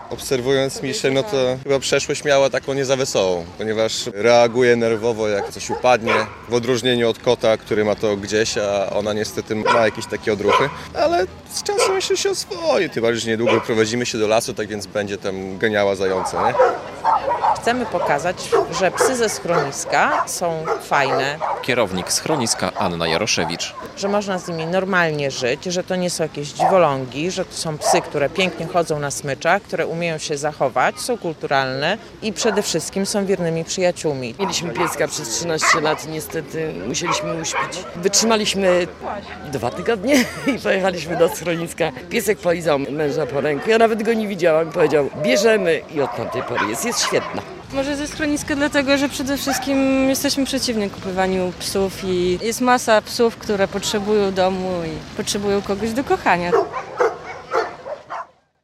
Obserwując Miszę, no to chyba przeszłość miała taką nie za wesołą, ponieważ reaguje nerwowo, jak coś upadnie, w odróżnieniu od kota, który ma to gdzieś, a ona niestety ma jakieś takie odruchy, ale z czasem myślę, że się oswoi, tym bardziej, że niedługo prowadzimy się do lasu, tak więc będzie tam ganiała zające, nie? Chcemy pokazać, że psy ze schroniska są fajne, Kierownik schroniska Anna Jaroszewicz. że można z nimi normalnie żyć, że to nie są jakieś dziwolągi, że to są psy, które pięknie chodzą na smyczach, które umieją się zachować, są kulturalne i przede wszystkim są wiernymi przyjaciółmi. Mieliśmy pieska przez 13 lat i niestety musieliśmy uśpić. Wytrzymaliśmy 2 tygodnie i pojechaliśmy do schroniska. Piesek polizał męża po ręku. Ja nawet go nie widziałam. Powiedział, bierzemy i od tamtej pory jest świetna. Może ze schroniska dlatego, że przede wszystkim jesteśmy przeciwni kupowaniu psów i jest masa psów, które potrzebują domu i potrzebują kogoś do kochania.